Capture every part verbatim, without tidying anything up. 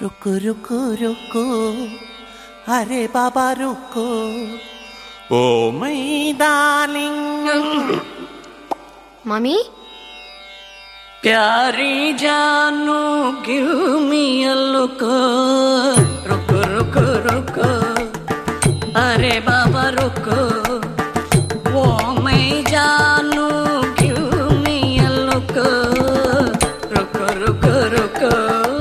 रुको रुको रुको अरे बाबा रुको ओ my darling Mommy? प्यारी जानू give me a look रुको रुको रुको अरे बाबा रुको ओ मैं जानू give me a look रुको रुको रुको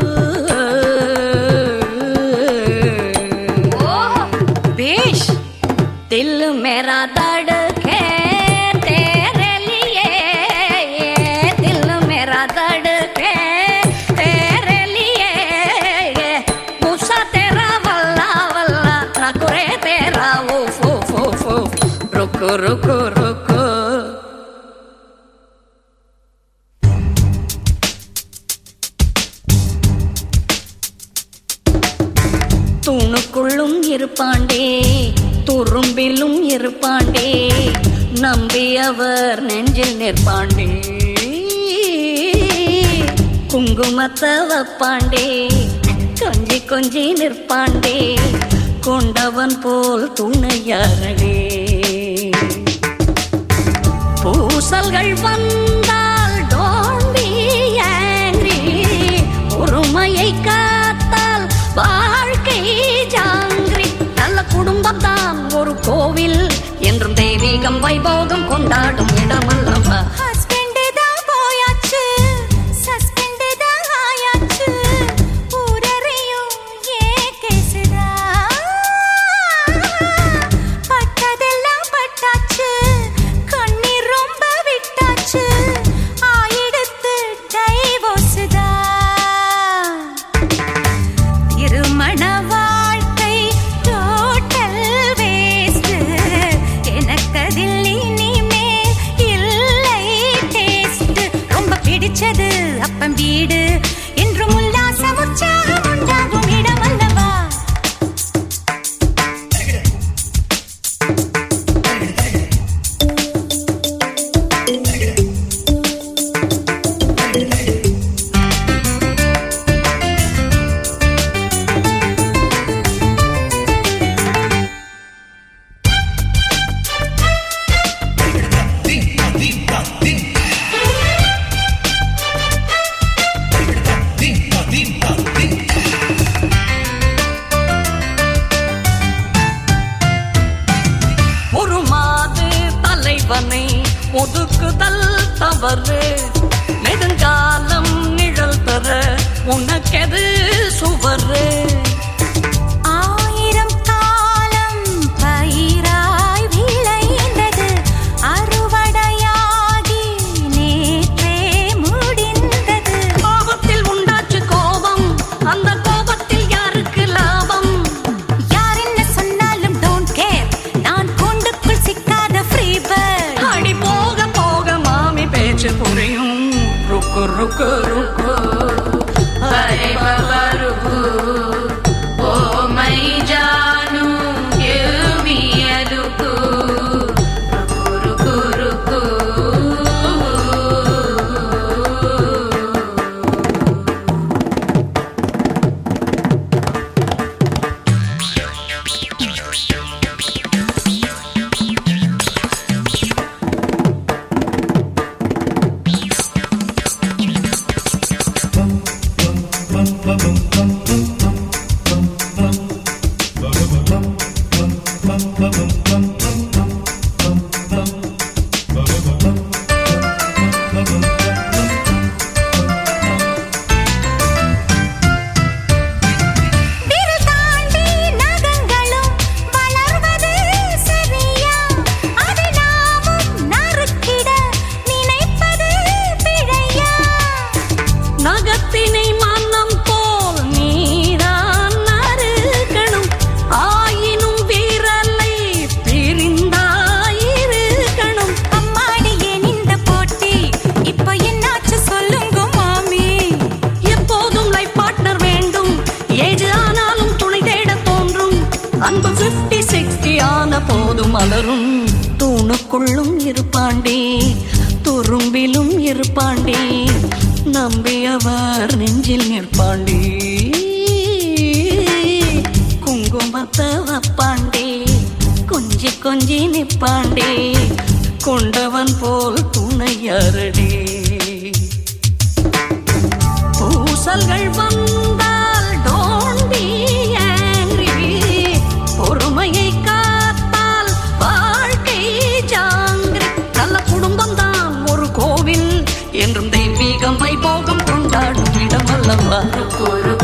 दिल मेरा धड़के तेरे लिए दिल मेरा धड़के तेरे लिए गुस्सा तेरा वल्ला वल्ला नखरे तेरा वो फो फो फो रुको रुको रुको தூணுக்குள்ளும் இருப்பாண்டே துரும்பிலும் இருப்பாண்டே நம்பி அவர் நெஞ்சில் நிற்பாண்டே குங்குமத்தை வப்பாண்டே கொஞ்சி கொஞ்சி நிற்பாண்டே கொண்டவன் போல் துணையாரடே பூசல்கள் வந்தால் don't be angry பொறுமையை காத்தால் வாழ்க்கை ஜாங்கிரி நல்ல குடும்பம் தான் ஒரு கோவில் என்றும் தெய்வீகம் வைபோகம் கொண்டாடும் இடமல்லவா ஹஸ்பண்ட் தான் போயாச்சு சஸ்பெண்ட் தான் ஆயாச்சு ஊரறையும் ஏ கேசுதா பட்டதெல்லாம் பட்டாச்சு கண்ணீர் ரொம்ப விட்டாச்சு ஆயிடுத்து டைவோர்ஸ்தா திருமண வாழ்க்கை டோட்டல் வேஸ்ட் எனக்கதில் இனிமேல் இல்லை டேஸ்ட் ரொம்ப பிடிச்சது அப்பம் வீடு என்றும் உல்லாசம் உற்சாகம் உண்டாகும் இடம் அல்லவா ஒரு மாது தலைவனை ஒதுக்குதல் தவறு நெடுங்காலம் நிழல் பெற உனக்கெது சுவரு ஆயிரம் காலம் பயிராய் விளைந்தது அறுவடையாகி நேற்றே முடிந்தது கோபத்தில் உண்டாச்சு கோபம் அந்த கோபத்தில் யாருக்கு லாபம் யார் என்ன சொன்னாலும் டோன்ட் கேர் நான் கூண்டுக்குள் சிக்காத ஃப்ரீ பேர்ட் அடி போக போக மாமி பேச்சு புரியும் ருக்கு ருக்கு ருக்கு அரே பாபா ருக்கு ஓ மை ஜானு give me a look ருக்கு ருக்கு விரல் தாண்டி நகங்களும் வளர்வது சரியா அதை நாமும் நறுக்கிட நினைப்பது பிழையா நகத்தினை மன்னம் போல் நீதான் நறுக்கணும் ஆயினும் வீரலை பிரிந்தாயிருக்கணும் அம்மாடி ஏன் இந்த போட்டி இப்போ என்னாச்சு சொல்லுங்க மாமி எப்போதும் லைஃப் பார்ட்னர் வேண்டும் ஏஜ் ஆனாலும் துணை தேட தோன்றும் அன்பு பிப்டி சிக்ஸ்டி ஆன போதும் மலரும் தூணுக்குள்ளும் இருப்பாண்டே துரும்பிலும் இருப்பாண்டே நம்பியவர் நெஞ்சில் நிற்பாண்டே குடும்பத்தை வப்பாண்டே, கொஞ்சி கொஞ்சி நிப்பாண்டே, கொண்டவன் போல் துணையாரடே. பூசல்கள் வந்தால் don't be angry, பொறுமையை காத்தால் வாழ்க்கை ஜாங்கிரி. நல்ல குடும்பம் தான் ஒரு கோவில் என்றும் தெய்வீகம் வைபோகம் கொண்டாடும் இடம் அல்லவா.